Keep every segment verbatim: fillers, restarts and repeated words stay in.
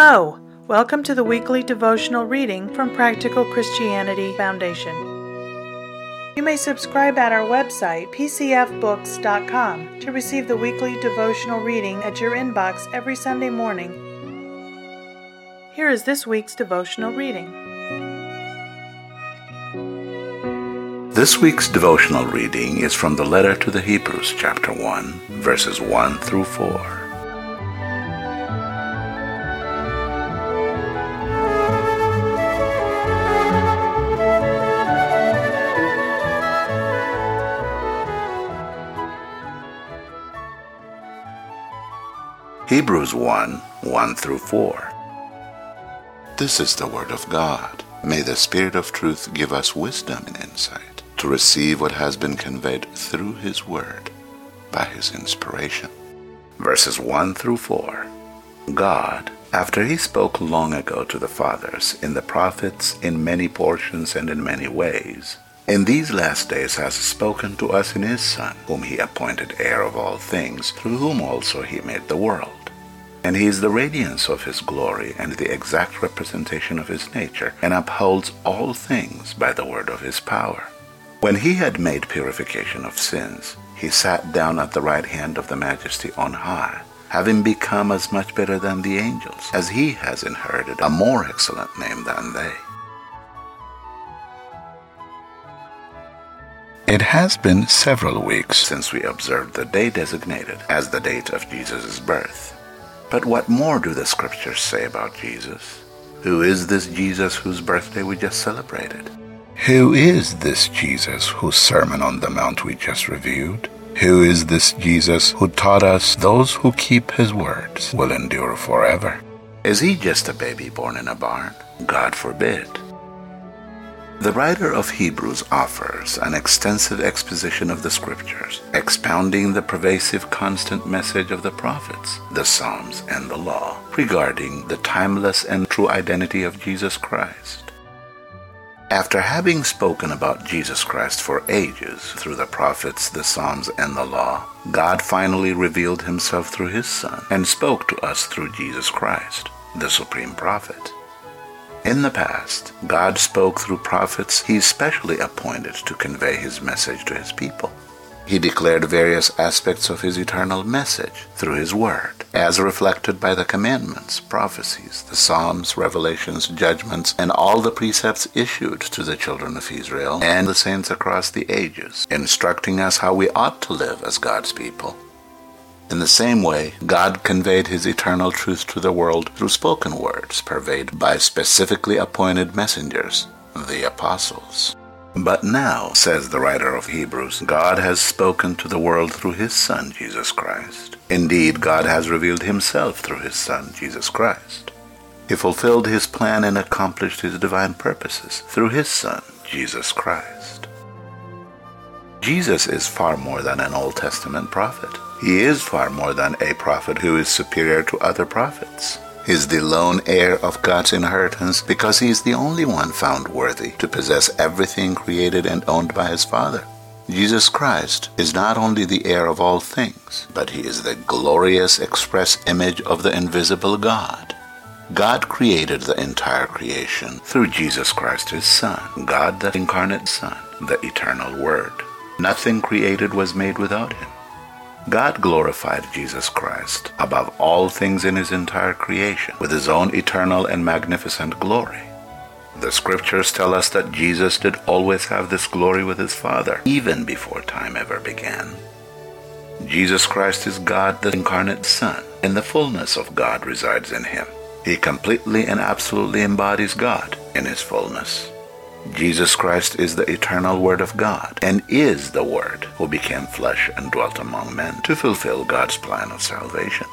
Hello! Welcome to the weekly devotional reading from Practical Christianity Foundation. You may subscribe at our website, p c f books dot com, to receive the weekly devotional reading at your inbox every Sunday morning. Here is this week's devotional reading. This week's devotional reading is from the letter to the Hebrews, chapter one, verses one through four. Hebrews one, one through four. This is the word of God. May the Spirit of truth give us wisdom and insight to receive what has been conveyed through His word by His inspiration. Verses one through four. God, after He spoke long ago to the fathers in the prophets in many portions and in many ways, in these last days has spoken to us in His Son, whom He appointed heir of all things, through whom also He made the world. And He is the radiance of His glory and the exact representation of His nature, and upholds all things by the word of His power. When He had made purification of sins, He sat down at the right hand of the Majesty on high, having become as much better than the angels, as He has inherited a more excellent name than they. It has been several weeks since we observed the day designated as the date of Jesus' birth. But what more do the Scriptures say about Jesus? Who is this Jesus whose birthday we just celebrated? Who is this Jesus whose Sermon on the Mount we just reviewed? Who is this Jesus who taught us those who keep His words will endure forever? Is He just a baby born in a barn? God forbid. The writer of Hebrews offers an extensive exposition of the Scriptures, expounding the pervasive constant message of the prophets, the Psalms, and the law regarding the timeless and true identity of Jesus Christ. After having spoken about Jesus Christ for ages through the prophets, the Psalms, and the law, God finally revealed Himself through His Son and spoke to us through Jesus Christ, the supreme prophet. In the past, God spoke through prophets He specially appointed to convey His message to His people. He declared various aspects of His eternal message through His word, as reflected by the commandments, prophecies, the Psalms, revelations, judgments, and all the precepts issued to the children of Israel and the saints across the ages, instructing us how we ought to live as God's people. In the same way, God conveyed His eternal truth to the world through spoken words purveyed by specifically appointed messengers, the apostles. But now, says the writer of Hebrews, God has spoken to the world through His Son, Jesus Christ. Indeed, God has revealed Himself through His Son, Jesus Christ. He fulfilled His plan and accomplished His divine purposes through His Son, Jesus Christ. Jesus is far more than an Old Testament prophet. He is far more than a prophet who is superior to other prophets. He is the lone heir of God's inheritance because He is the only one found worthy to possess everything created and owned by His Father. Jesus Christ is not only the heir of all things, but He is the glorious express image of the invisible God. God created the entire creation through Jesus Christ His Son, God the incarnate Son, the eternal Word. Nothing created was made without Him. God glorified Jesus Christ above all things in His entire creation with His own eternal and magnificent glory. The Scriptures tell us that Jesus did always have this glory with His Father, even before time ever began. Jesus Christ is God the incarnate Son, and the fullness of God resides in Him. He completely and absolutely embodies God in His fullness. Jesus Christ is the eternal Word of God and is the Word who became flesh and dwelt among men to fulfill God's plan of salvation.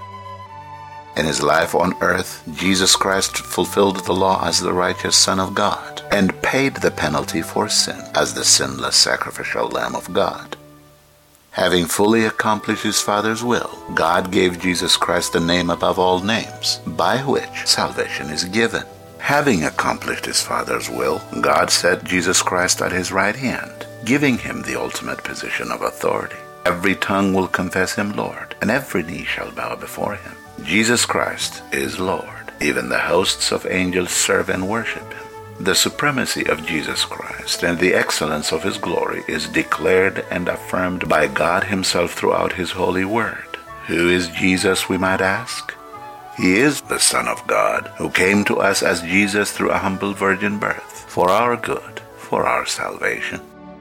In His life on earth, Jesus Christ fulfilled the law as the righteous Son of God and paid the penalty for sin as the sinless sacrificial Lamb of God. Having fully accomplished His Father's will, God gave Jesus Christ a name above all names, by which salvation is given. Having accomplished His Father's will, God set Jesus Christ at His right hand, giving Him the ultimate position of authority. Every tongue will confess Him Lord, and every knee shall bow before Him. Jesus Christ is Lord. Even the hosts of angels serve and worship him. The supremacy of Jesus Christ and the excellence of his glory is declared and affirmed by God himself throughout his holy word. Who is Jesus, we might ask? He is the Son of God, who came to us as Jesus through a humble virgin birth, for our good, for our salvation.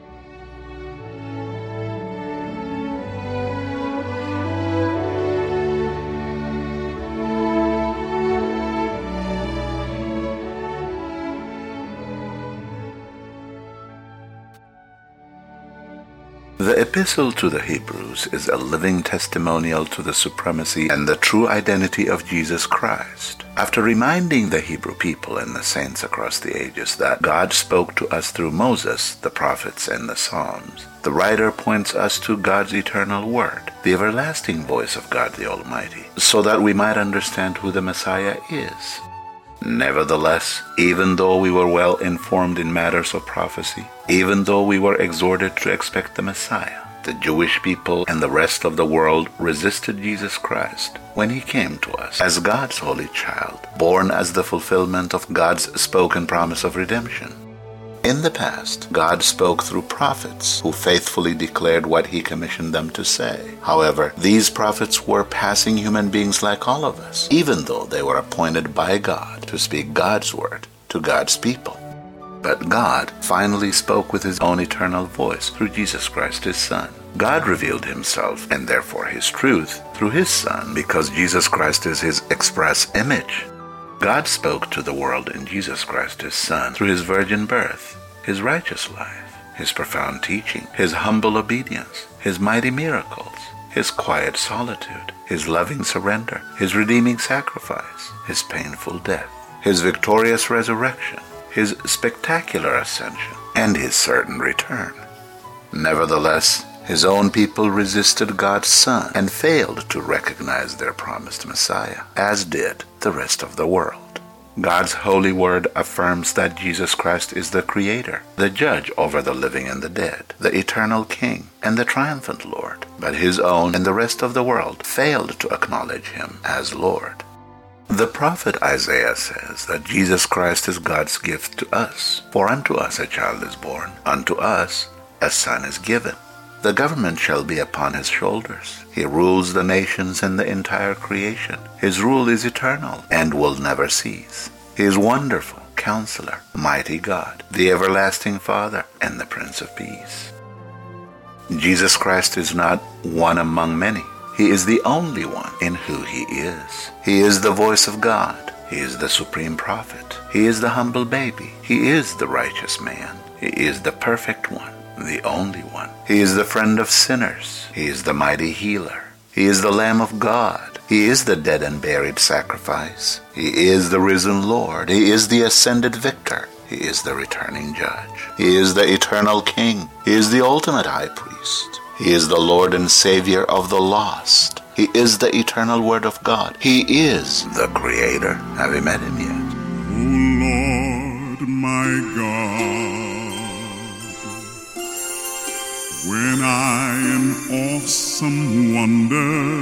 The Epistle to the Hebrews is a living testimonial to the supremacy and the true identity of Jesus Christ. After reminding the Hebrew people and the saints across the ages that God spoke to us through Moses, the prophets, and the Psalms, the writer points us to God's eternal word, the everlasting voice of God the Almighty, so that we might understand who the Messiah is. Nevertheless, even though we were well informed in matters of prophecy, even though we were exhorted to expect the Messiah, the Jewish people and the rest of the world resisted Jesus Christ when he came to us as God's holy child, born as the fulfillment of God's spoken promise of redemption. In the past, God spoke through prophets who faithfully declared what he commissioned them to say. However, these prophets were passing human beings like all of us, even though they were appointed by God to speak God's word to God's people. But God finally spoke with his own eternal voice through Jesus Christ, his Son. God revealed himself, and therefore his truth, through his Son, because Jesus Christ is his express image. God spoke to the world in Jesus Christ, his Son, through his virgin birth, his righteous life, his profound teaching, his humble obedience, his mighty miracles, his quiet solitude, his loving surrender, his redeeming sacrifice, his painful death, his victorious resurrection, his spectacular ascension, and his certain return. Nevertheless, his own people resisted God's Son and failed to recognize their promised Messiah, as did the rest of the world. God's holy word affirms that Jesus Christ is the Creator, the Judge over the living and the dead, the eternal King, and the triumphant Lord. But his own and the rest of the world failed to acknowledge him as Lord. The prophet Isaiah says that Jesus Christ is God's gift to us. For unto us a child is born, unto us a son is given. The government shall be upon his shoulders. He rules the nations and the entire creation. His rule is eternal and will never cease. He is wonderful, Counselor, mighty God, the everlasting Father, and the Prince of Peace. Jesus Christ is not one among many. He is the only one in who he is. He is the voice of God. He is the supreme prophet. He is the humble baby. He is the righteous man. He is the perfect one, the only one. He is the friend of sinners. He is the mighty healer. He is the Lamb of God. He is the dead and buried sacrifice. He is the risen Lord. He is the ascended victor. He is the returning judge. He is the eternal King. He is the ultimate high priest. He is the Lord and Savior of the lost. He is the eternal Word of God. He is the Creator. Have you met him yet? O Lord, my God, when I in awesome wonder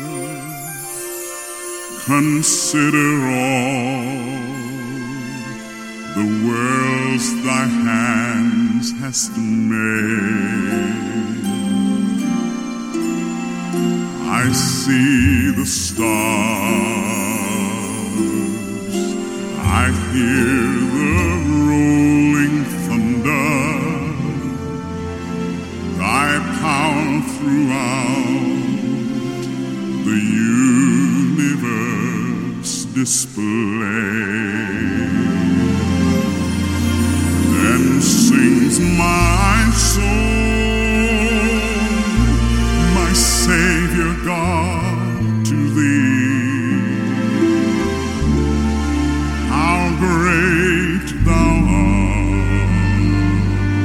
consider all the worlds thy hands hast made, I see the stars, I hear the rolling thunder, thy power throughout the universe display. Then sings my soul, Savior God, to thee, how great thou art,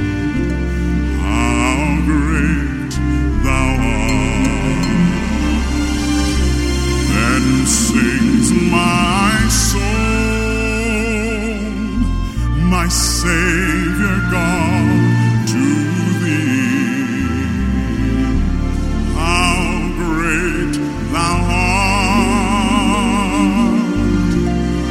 how great thou art. Then sings my soul, my Savior God, to thee, thou art,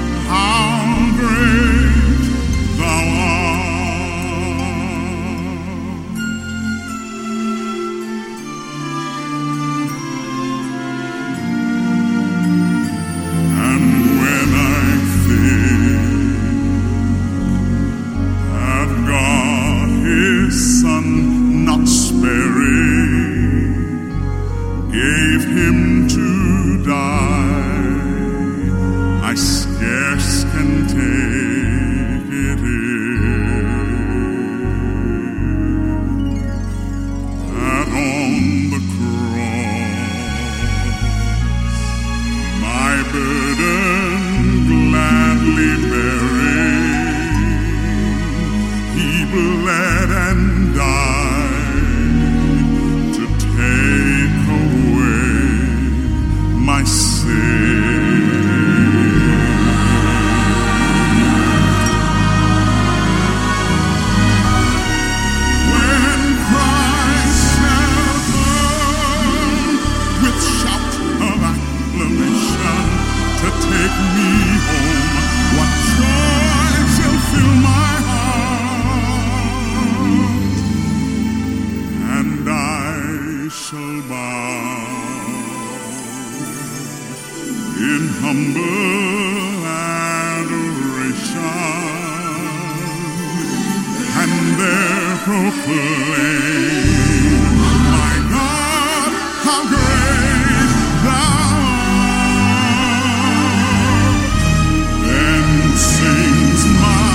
Mary gave him to die. I scarce can take it in that on the cross my burden gladly bearing, he bled and died to take away my sin. When Christ shall come with shout of acclamation to take me home, what joy shall fill my heart, and I shall bow in humble adoration, and there proclaim, my God, how great thou art. Then sings my